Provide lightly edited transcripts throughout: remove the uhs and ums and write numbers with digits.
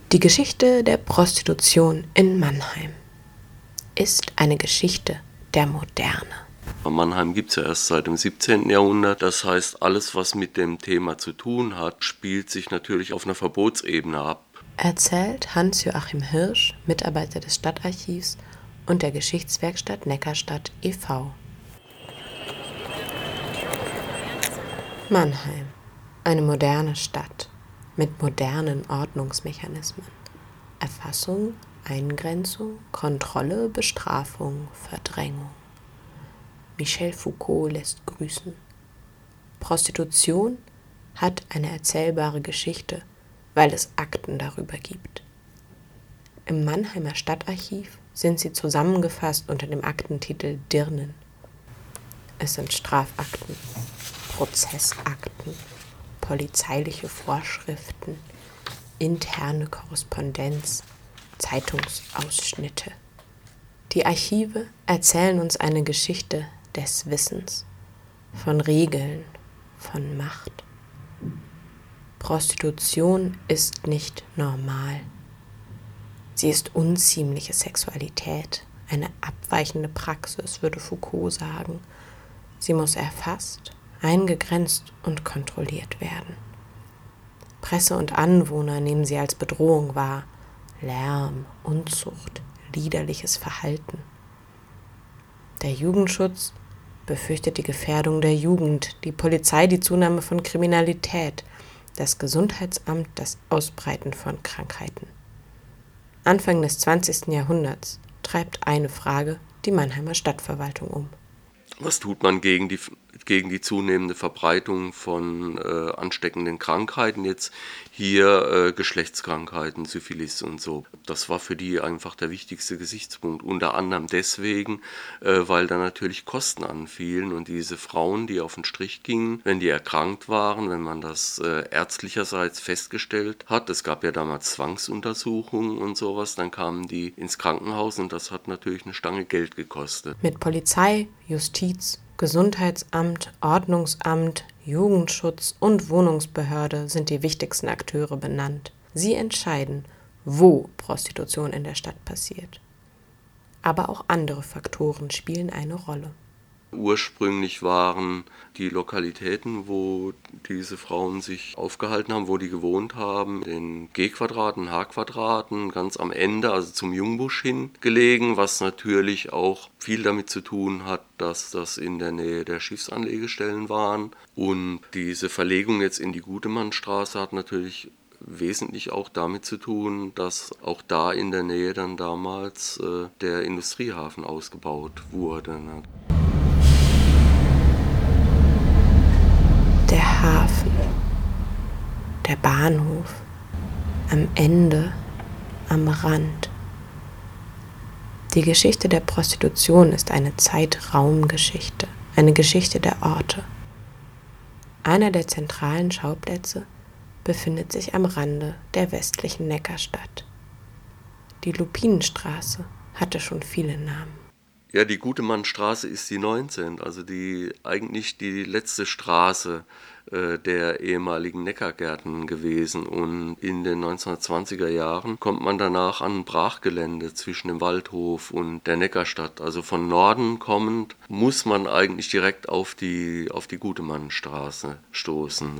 Die Geschichte der Prostitution in Mannheim ist eine Geschichte der Moderne. Mannheim gibt es ja erst seit dem 17. Jahrhundert. Das heißt, alles, was mit dem Thema zu tun hat, spielt sich natürlich auf einer Verbotsebene ab. Erzählt Hans-Joachim Hirsch, Mitarbeiter des Stadtarchivs und der Geschichtswerkstatt Neckarstadt e.V. Mannheim, eine moderne Stadt mit modernen Ordnungsmechanismen. Erfassung, Eingrenzung, Kontrolle, Bestrafung, Verdrängung. Michel Foucault lässt grüßen. Prostitution hat eine erzählbare Geschichte, weil es Akten darüber gibt. Im Mannheimer Stadtarchiv sind sie zusammengefasst unter dem Aktentitel Dirnen. Es sind Strafakten, Prozessakten, polizeiliche Vorschriften, interne Korrespondenz, Zeitungsausschnitte. Die Archive erzählen uns eine Geschichte des Wissens, von Regeln, von Macht. Prostitution ist nicht normal. Sie ist unziemliche Sexualität, eine abweichende Praxis, würde Foucault sagen. Sie muss erfasst, eingegrenzt und kontrolliert werden. Presse und Anwohner nehmen sie als Bedrohung wahr. Lärm, Unzucht, liederliches Verhalten. Der Jugendschutz befürchtet die Gefährdung der Jugend, die Polizei die Zunahme von Kriminalität, das Gesundheitsamt das Ausbreiten von Krankheiten. Anfang des 20. Jahrhunderts treibt eine Frage die Mannheimer Stadtverwaltung um. Was tut man gegen die zunehmende Verbreitung von ansteckenden Krankheiten, jetzt hier Geschlechtskrankheiten, Syphilis und so. Das war für die einfach der wichtigste Gesichtspunkt, unter anderem deswegen, weil da natürlich Kosten anfielen und diese Frauen, die auf den Strich gingen, wenn die erkrankt waren, wenn man das ärztlicherseits festgestellt hat, es gab ja damals Zwangsuntersuchungen und sowas, dann kamen die ins Krankenhaus und das hat natürlich eine Stange Geld gekostet. Mit Polizei, Justiz, Gesundheitsamt, Ordnungsamt, Jugendschutz und Wohnungsbehörde sind die wichtigsten Akteure benannt. Sie entscheiden, wo Prostitution in der Stadt passiert. Aber auch andere Faktoren spielen eine Rolle. Ursprünglich waren die Lokalitäten, wo diese Frauen sich aufgehalten haben, wo die gewohnt haben, in G-Quadraten, H-Quadraten, ganz am Ende, also zum Jungbusch hin gelegen, was natürlich auch viel damit zu tun hat, dass das in der Nähe der Schiffsanlegestellen waren. Und diese Verlegung jetzt in die Gutemannstraße hat natürlich wesentlich auch damit zu tun, dass auch da in der Nähe dann damals der Industriehafen ausgebaut wurde. Der Hafen, der Bahnhof, am Ende, am Rand. Die Geschichte der Prostitution ist eine Zeit-Raum-Geschichte, eine Geschichte der Orte. Einer der zentralen Schauplätze befindet sich am Rande der westlichen Neckarstadt. Die Lupinenstraße hatte schon viele Namen. Ja, die Gutemannstraße ist die 19, also eigentlich die letzte Straße der ehemaligen Neckargärten gewesen. Und in den 1920er Jahren kommt man danach an ein Brachgelände zwischen dem Waldhof und der Neckarstadt. Also von Norden kommend muss man eigentlich direkt auf die Gutemannstraße stoßen.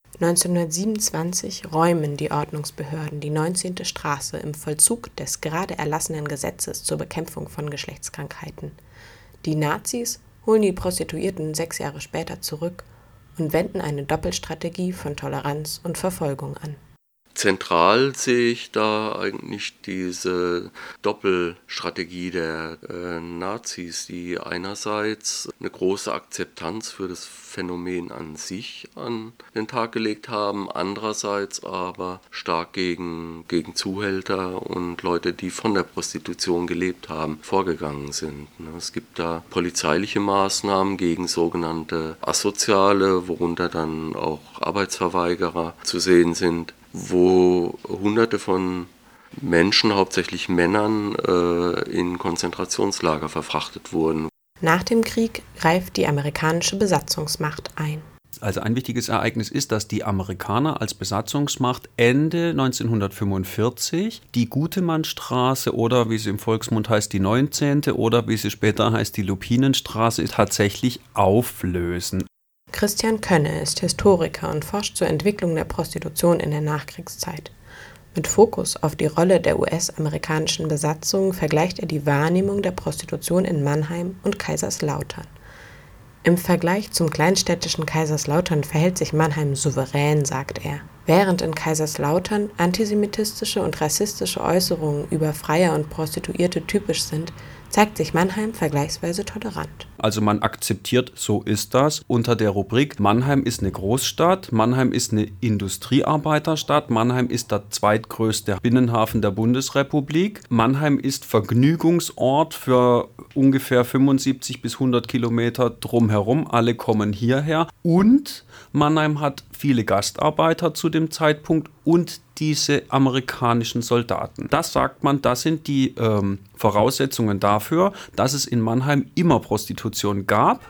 1927 räumen die Ordnungsbehörden die 19. Straße im Vollzug des gerade erlassenen Gesetzes zur Bekämpfung von Geschlechtskrankheiten. Die Nazis holen die Prostituierten 6 Jahre später zurück und wenden eine Doppelstrategie von Toleranz und Verfolgung an. Zentral sehe ich da eigentlich diese Doppelstrategie der Nazis, die einerseits eine große Akzeptanz für das Phänomen an sich an den Tag gelegt haben, andererseits aber stark gegen Zuhälter und Leute, die von der Prostitution gelebt haben, vorgegangen sind. Es gibt da polizeiliche Maßnahmen gegen sogenannte Asoziale, worunter dann auch Arbeitsverweigerer zu sehen sind, wo Hunderte von Menschen, hauptsächlich Männern, in Konzentrationslager verfrachtet wurden. Nach dem Krieg greift die amerikanische Besatzungsmacht ein. Also ein wichtiges Ereignis ist, dass die Amerikaner als Besatzungsmacht Ende 1945 die Gutemannstraße oder wie sie im Volksmund heißt, die 19. oder wie sie später heißt, die Lupinenstraße tatsächlich auflösen. Christian Könne ist Historiker und forscht zur Entwicklung der Prostitution in der Nachkriegszeit. Mit Fokus auf die Rolle der US-amerikanischen Besatzung vergleicht er die Wahrnehmung der Prostitution in Mannheim und Kaiserslautern. Im Vergleich zum kleinstädtischen Kaiserslautern verhält sich Mannheim souverän, sagt er. Während in Kaiserslautern antisemitistische und rassistische Äußerungen über Freier und Prostituierte typisch sind, zeigt sich Mannheim vergleichsweise tolerant. Also man akzeptiert, so ist das, unter der Rubrik Mannheim ist eine Großstadt, Mannheim ist eine Industriearbeiterstadt, Mannheim ist der zweitgrößte Binnenhafen der Bundesrepublik, Mannheim ist Vergnügungsort für ungefähr 75 bis 100 Kilometer drumherum, alle kommen hierher und Mannheim hat viele Gastarbeiter zu dem Zeitpunkt und diese amerikanischen Soldaten. Das sagt man, das sind die Voraussetzungen dafür, dass es in Mannheim immer Prostitution gab.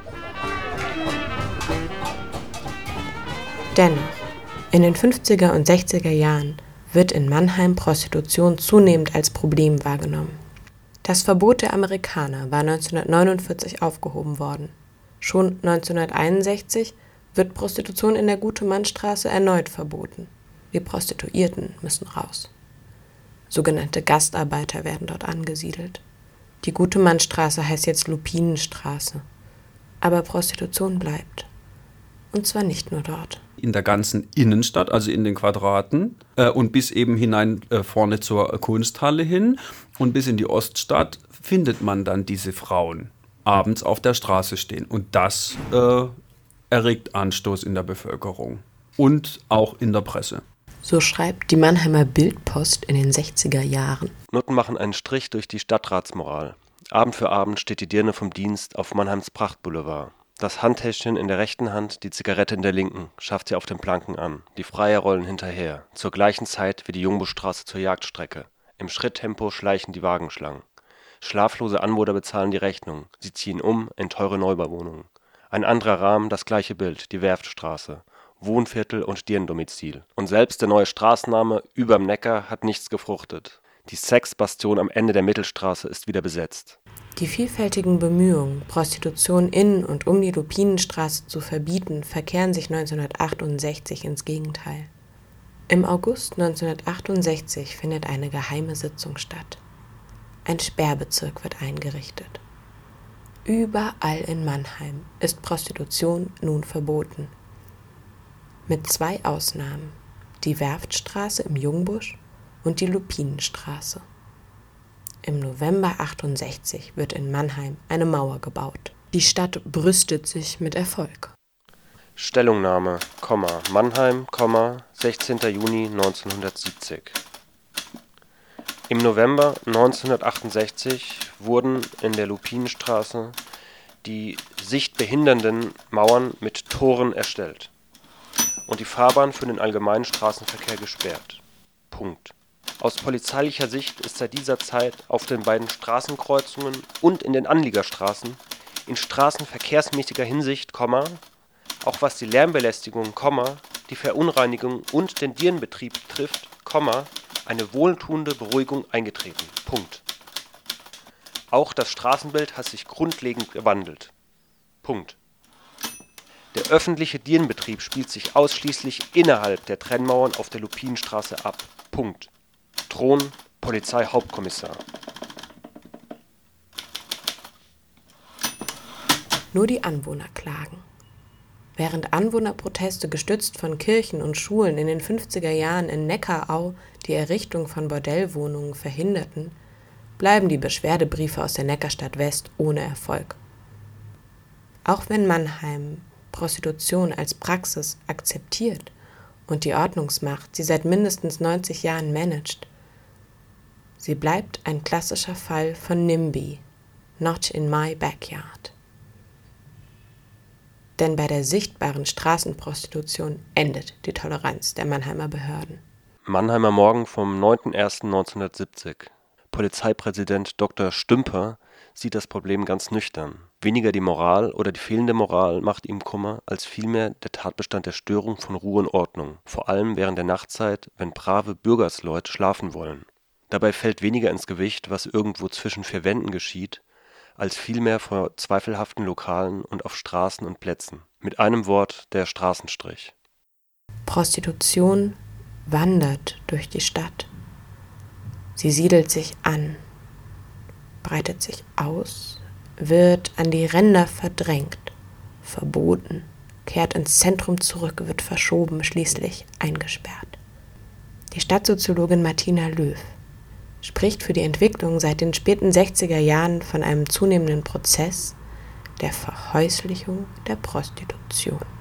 Dennoch, in den 50er und 60er Jahren wird in Mannheim Prostitution zunehmend als Problem wahrgenommen. Das Verbot der Amerikaner war 1949 aufgehoben worden. Schon 1961 wird Prostitution in der Gutemannstraße erneut verboten. Die Prostituierten müssen raus. Sogenannte Gastarbeiter werden dort angesiedelt. Die Gutemannstraße heißt jetzt Lupinenstraße. Aber Prostitution bleibt. Und zwar nicht nur dort. In der ganzen Innenstadt, also in den Quadraten und bis eben hinein vorne zur Kunsthalle hin und bis in die Oststadt findet man dann diese Frauen abends auf der Straße stehen. Und das erregt Anstoß in der Bevölkerung und auch in der Presse. So schreibt die Mannheimer Bildpost in den 60er Jahren. Nutten machen einen Strich durch die Stadtratsmoral. Abend für Abend steht die Dirne vom Dienst auf Mannheims Prachtboulevard. Das Handtäschchen in der rechten Hand, die Zigarette in der linken, schafft sie auf den Planken an. Die Freier rollen hinterher, zur gleichen Zeit wie die Jungbuschstraße zur Jagdstrecke. Im Schritttempo schleichen die Wagenschlangen. Schlaflose Anwohner bezahlen die Rechnung. Sie ziehen um in teure Neubauwohnungen. Ein anderer Rahmen, das gleiche Bild, die Werftstraße. Wohnviertel und Dirndomizil. Und selbst der neue Straßenname überm Neckar hat nichts gefruchtet. Die Sexbastion am Ende der Mittelstraße ist wieder besetzt. Die vielfältigen Bemühungen, Prostitution in und um die Lupinenstraße zu verbieten, verkehren sich 1968 ins Gegenteil. Im August 1968 findet eine geheime Sitzung statt. Ein Sperrbezirk wird eingerichtet. Überall in Mannheim ist Prostitution nun verboten. Mit 2 Ausnahmen, die Werftstraße im Jungbusch und die Lupinenstraße. Im November 68 wird in Mannheim eine Mauer gebaut. Die Stadt brüstet sich mit Erfolg. Stellungnahme, Mannheim, 16. Juni 1970. Im November 1968 wurden in der Lupinenstraße die sichtbehindernden Mauern mit Toren erstellt und die Fahrbahn für den allgemeinen Straßenverkehr gesperrt. Punkt. Aus polizeilicher Sicht ist seit dieser Zeit auf den beiden Straßenkreuzungen und in den Anliegerstraßen in straßenverkehrsmäßiger Hinsicht, auch was die Lärmbelästigung, die Verunreinigung und den Dirnbetrieb betrifft, eine wohltuende Beruhigung eingetreten. Punkt. Auch das Straßenbild hat sich grundlegend gewandelt. Punkt. Der öffentliche Dirnbetrieb spielt sich ausschließlich innerhalb der Trennmauern auf der Lupinenstraße ab. Punkt. Thron, Polizeihauptkommissar. Nur die Anwohner klagen. Während Anwohnerproteste gestützt von Kirchen und Schulen in den 50er Jahren in Neckarau die Errichtung von Bordellwohnungen verhinderten, bleiben die Beschwerdebriefe aus der Neckarstadt West ohne Erfolg. Auch wenn Mannheim Prostitution als Praxis akzeptiert und die Ordnungsmacht sie seit mindestens 90 Jahren managt, sie bleibt ein klassischer Fall von NIMBY, not in my backyard. Denn bei der sichtbaren Straßenprostitution endet die Toleranz der Mannheimer Behörden. Mannheimer Morgen vom 9.01.1970. Polizeipräsident Dr. Stümper sieht das Problem ganz nüchtern. Weniger die Moral oder die fehlende Moral macht ihm Kummer, als vielmehr der Tatbestand der Störung von Ruhe und Ordnung, vor allem während der Nachtzeit, wenn brave Bürgersleute schlafen wollen. Dabei fällt weniger ins Gewicht, was irgendwo zwischen vier Wänden geschieht, als vielmehr vor zweifelhaften Lokalen und auf Straßen und Plätzen. Mit einem Wort der Straßenstrich. Prostitution wandert durch die Stadt. Sie siedelt sich an, breitet sich aus, wird an die Ränder verdrängt, verboten, kehrt ins Zentrum zurück, wird verschoben, schließlich eingesperrt. Die Stadtsoziologin Martina Löw spricht für die Entwicklung seit den späten 60er Jahren von einem zunehmenden Prozess der Verhäuslichung der Prostitution.